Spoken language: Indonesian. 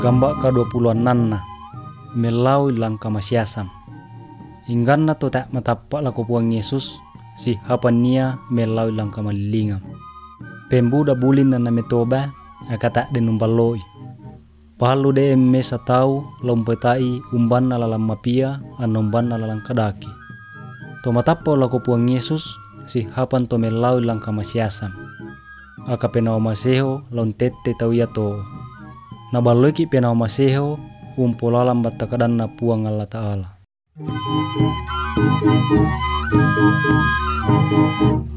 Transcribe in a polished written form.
gamba ka-26 melau ilang kamasyasam. Inggan na to tak matapa lako puang Yesus si hapan niya melau ilang kamalilingam. Pembuda bulin na nametoba akata denumbaloi. Pahalu de emme satau lompetai umban na lalang mapia anomban na lalang kadaki. To matapa lako puang Yesus si hapan to melau ilang kamasyasam. Aka penaw maseho lontete tawia to. Nabaloi ki penaw maseho umpolalam batakadan na puang Allah Ta'ala.